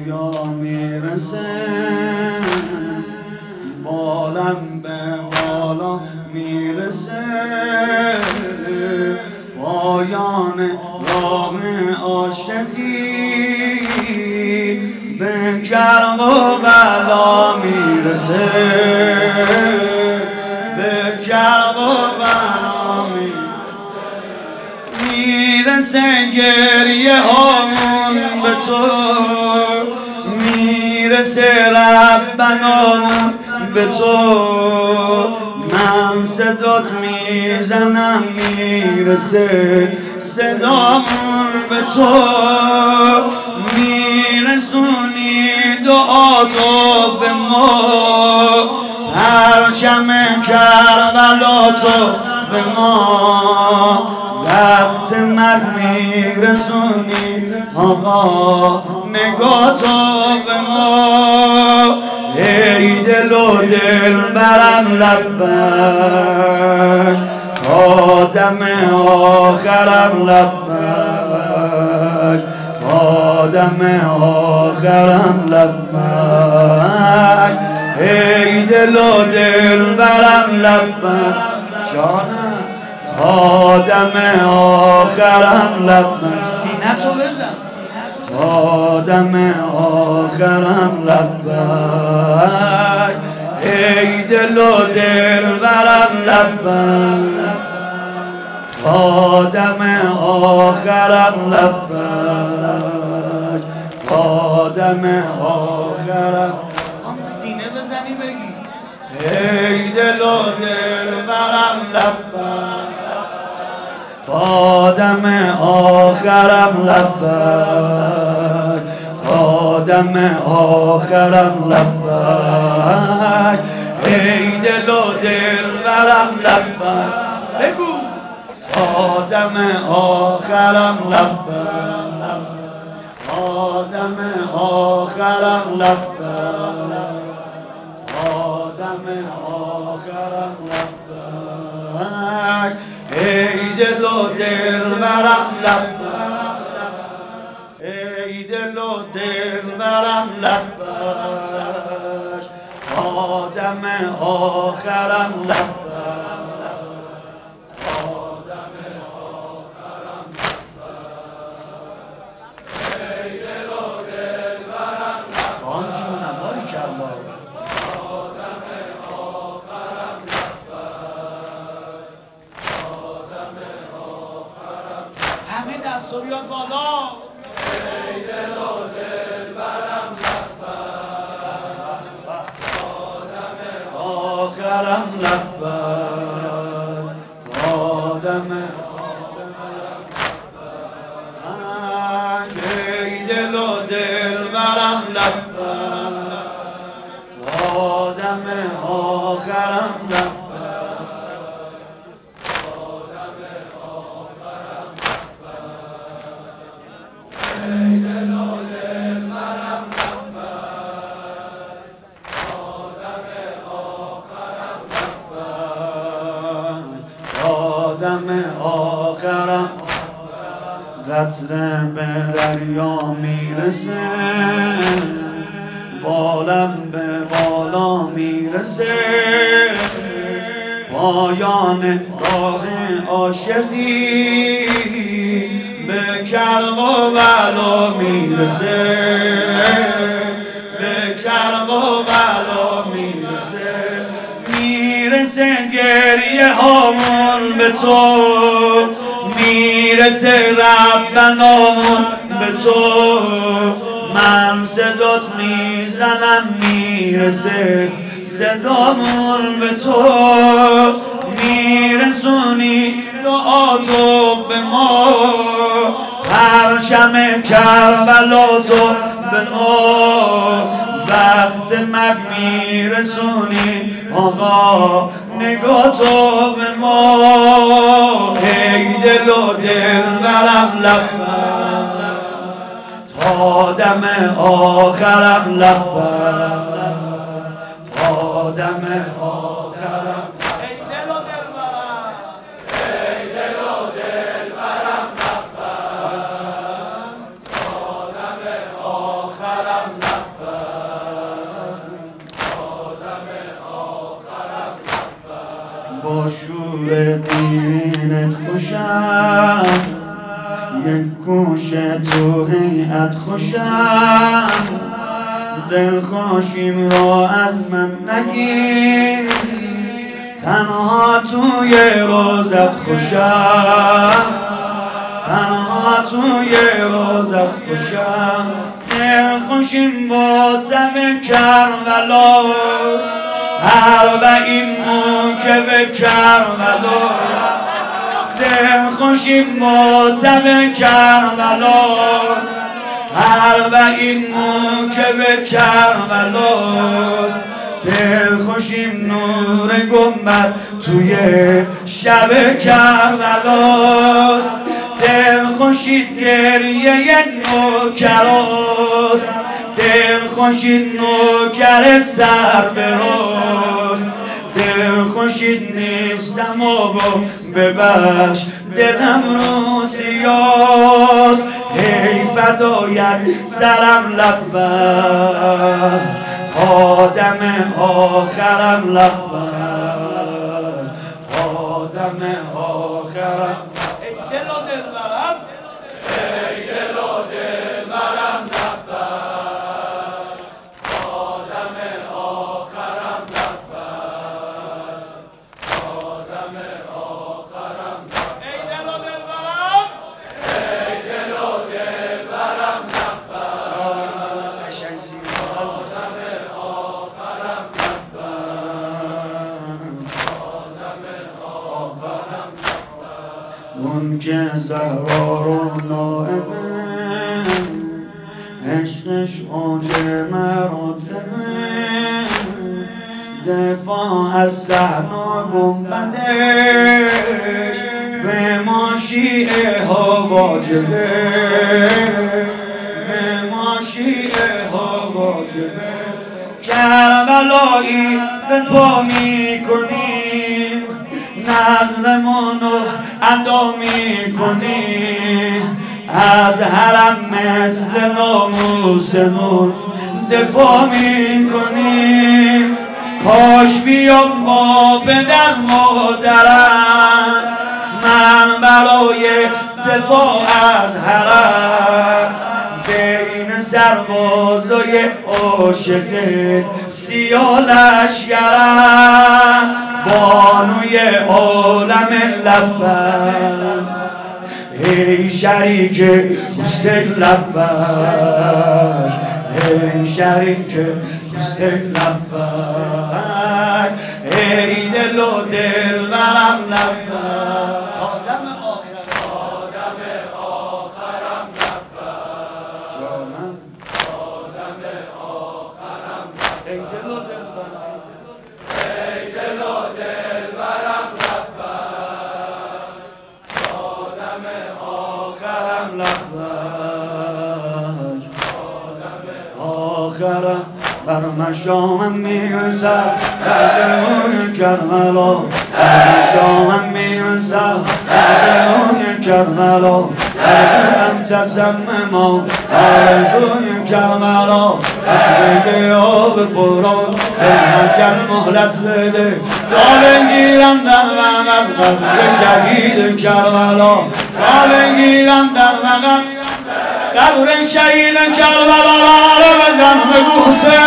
دریا میرسه، بالم به بالا میرسه، پایان راه عاشقی به کرب و بلا میرسه، به کرب و بلا میرسه، گریه هامون به تو میرسه، ربنامون به تو من صدات میزنم، میرسه صدامون به تو، میرسونی دعا تو به ما، پرچم کربلا تو به ما، وقت مرگ میرسونی آقا نگاه تو به ما، ای دل و دل برم لبک، تا دم آخرم لبک، تا دم آخرم لبک، ای دل و دل برم لبک جانم، تا دم آخرم لبک، سینه تو بزن، تا دم آخرم لبک، ای دل و دل برم لبک، تا دم آخرم لبک، تا دم آخرم. هم سینه بزنی بگی ای دل و دل برم لبک، تا دم آخرم لبک، تا دم آخرم لبک، ای دل و دل برم لبک، بگو تا دم آخرم لبک، تا دم آخرم لبک، تا دم آخرم لبک، ای دل و دل برم لبک، ای دل و دل برم لبک، تا دم آخرم لبک، تا دم آخرم لبک، ای دل و دل برم لبک، آن جونم باریکالله، همه دست رو بیاد بالا، ای دل و دل برم لبک، تا دم آخرم لبک، تا دم لبک، ای دل و دل برم لبک، تا دم آخرم لبک، ای دل و دل برم لبک، تا دم آخرم لبک، تا دم آخرم، قطره به دریا میرسه، بالم به بالا میرسه، پایان راه عاشقی به کرب و بلا میرسه، به کرب و بلا میرسه، میرسه گریه هامون به تو میرسه، ربنامون به تو من صدات میزنم، میرسه صدامون به تو، میرسونی دعا تو به ما، پرچم کربلا تو به ما، وقت مرگ میرسونی آقا نگاه تو به ما، ای دل و دل برم لبک، تا دم آخرم لبک، تا دم آخرم، ای دل و دل برم، ای دل و دل برم لبک، تا دم آخرم با شور دیرینت خوشم، یک گوش تو هیئت خوشم، دلخوشیم را از من نگیر، تنها توی روزت خوشم، تنها توی روزت خوشم. دلخوشیم با تب کربلاست، اربعین موکب کربلاست. دلخوشیم با تب کربلاست، اربعین موکب کربلاست. دلخوشیم نور گنبد توی شب کربلاست. دلخوشید گریه نوکراست، دلخوشید نوکر سر براست. دلخوشید نیستم و ببخش دلم رو سیاست. ای فدایت سرم لبت تا دم آخرم لبت تا دم آخرم. ای دل و دلبرم، ای دل و دلبرم لبت تا دم آخرم لبت تا دم آخرم. ای دل و دلبرم، ای دل و دلبرم لبت چالم قشنگ سیرم تا دم آخرم لبت تا دم آخرم. اون که زهرا رو نائبه، عشقش اوج مراتبه، دفاع از صحن و گنبدش به ما شیعه ها واجبه، به ما شیعه ها واجبه. کربلایی به پا می کنیم، نظرمونو ادا می کنیم، از حرم مثل ناموسمون دفاع می کنیم. کاش بیام با پدر مادرم، من برای دفاع از حرم بین سربازای عاشق سیاه لشکرم، بانوی عالم لبک، ای شریک حسین لبک، ای شریک حسین لبک، ای دل و دلبرم لبک تا دم آخرم، تا دم آخرم لبک جانم، تا دم آخرم. ای دل و دلبرم، ای دل و دلبرم لبک تا دم آخرم لبک آخرم. بر مشامم میرسد رزموی کربلا، بر مشامم میرسد رزموی کربلا، در دلم تصمما آرزوی کربلا. چشمه آب فرات ای اجل مهلت بده، تا بگیرم در بغل قبر شهید کربلا، تا بگیرم در بغل قبر شهید کربلا. رو بزن بگو حسین